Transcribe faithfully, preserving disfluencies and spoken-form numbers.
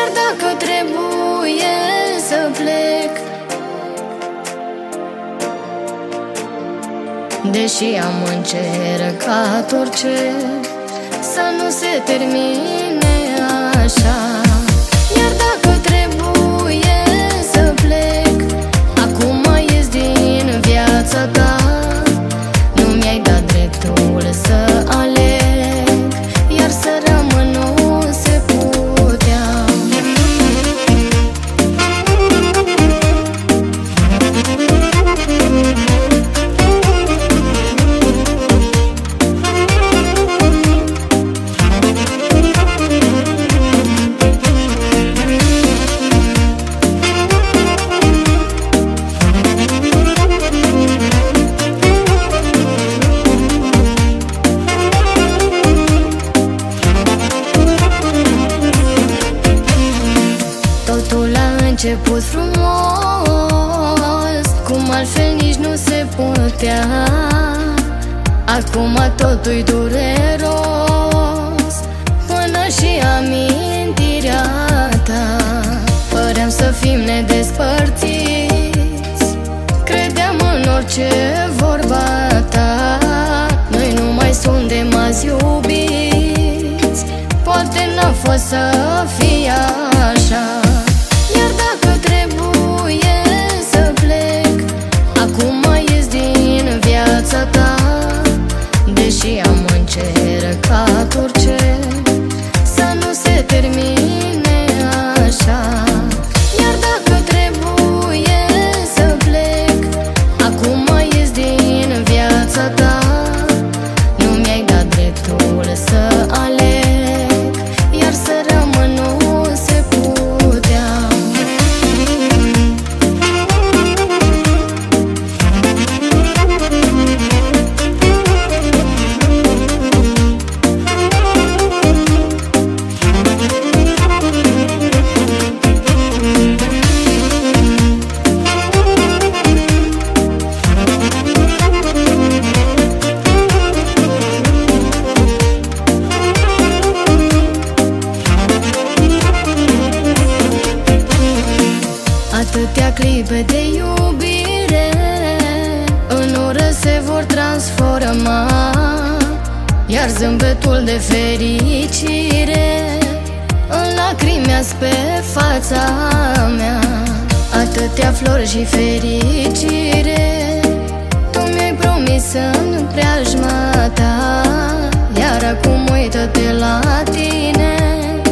Iar dacă trebuie să plec, deși am încercat orice, să nu se termine așa. Iar dacă trebuie să plec, acum ies din viața ta. Nu mi-ai dat dreptul să aleg, iar să rămân nu se putea. Totul a început frumos, cum altfel nici nu se putea. Acum totul-i dureros, până și amintirea ta. Păream să fim nedespărțiți, credeam în orice vorba ta. Noi nu mai suntem azi iubiți, poate n-a fost să fie așa. Iar dacă trebuie să plec, acum ies din viața ta. Deși am încercat orice, să nu se termine așa. Iar dacă trebuie să plec, acum ies din viața ta. Nu mi-ai dat dreptul să aleg, iar să rămân nu se putea. Atâtea clipe de iubire în ură se vor transforma, iar zâmbetul de fericire în lacrimi azi pe fața mea. Atâtea flori și fericire tu mi-ai promis în preajma ta, iar acum uită-te la tine.